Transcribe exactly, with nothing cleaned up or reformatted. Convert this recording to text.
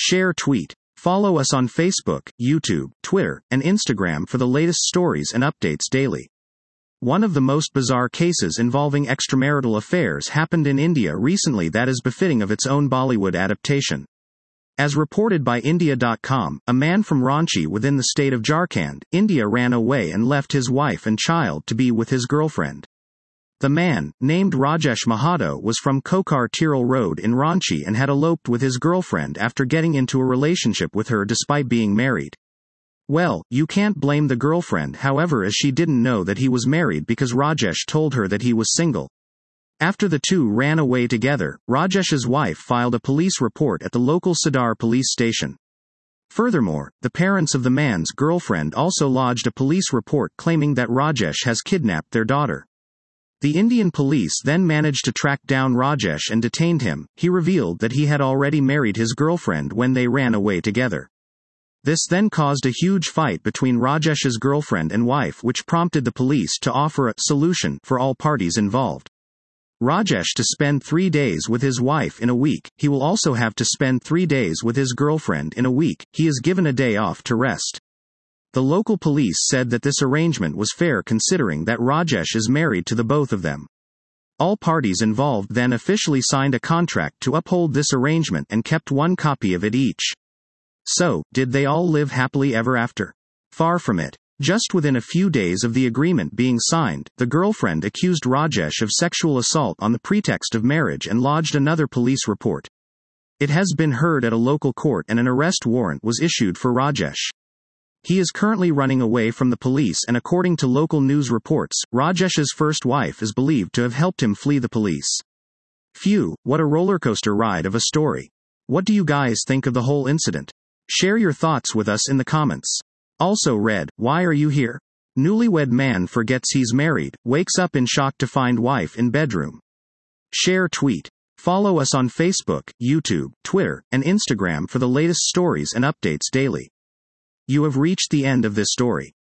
Share tweet. Follow us on Facebook, YouTube, Twitter, and Instagram for the latest stories and updates daily. One of the most bizarre cases involving extramarital affairs happened in India recently that is befitting of its own Bollywood adaptation. As reported by India dot com, a man from Ranchi within the state of Jharkhand, India ran away and left his wife and child to be with his girlfriend. The man, named Rajesh Mahato, was from Kokar Tirul Road in Ranchi and had eloped with his girlfriend after getting into a relationship with her despite being married. Well, you can't blame the girlfriend, however, as she didn't know that he was married because Rajesh told her that he was single. After the two ran away together, Rajesh's wife filed a police report at the local Sadar police station. Furthermore, the parents of the man's girlfriend also lodged a police report claiming that Rajesh has kidnapped their daughter. The Indian police then managed to track down Rajesh and detained him. He revealed that he had already married his girlfriend when they ran away together. This then caused a huge fight between Rajesh's girlfriend and wife, which prompted the police to offer a solution for all parties involved. Rajesh to spend three days with his wife in a week. He will also have to spend three days with his girlfriend in a week. He is given a day off to rest. The local police said that this arrangement was fair considering that Rajesh is married to the both of them. All parties involved then officially signed a contract to uphold this arrangement and kept one copy of it each. So, did they all live happily ever after? Far from it. Just within a few days of the agreement being signed, the girlfriend accused Rajesh of sexual assault on the pretext of marriage and lodged another police report. It has been heard at a local court and an arrest warrant was issued for Rajesh. He is currently running away from the police, and according to local news reports, Rajesh's first wife is believed to have helped him flee the police. Phew, what a rollercoaster ride of a story. What do you guys think of the whole incident? Share your thoughts with us in the comments. Also read, why are you here? Newlywed man forgets he's married, wakes up in shock to find wife in bedroom. Share tweet. Follow us on Facebook, YouTube, Twitter, and Instagram for the latest stories and updates daily. You have reached the end of this story.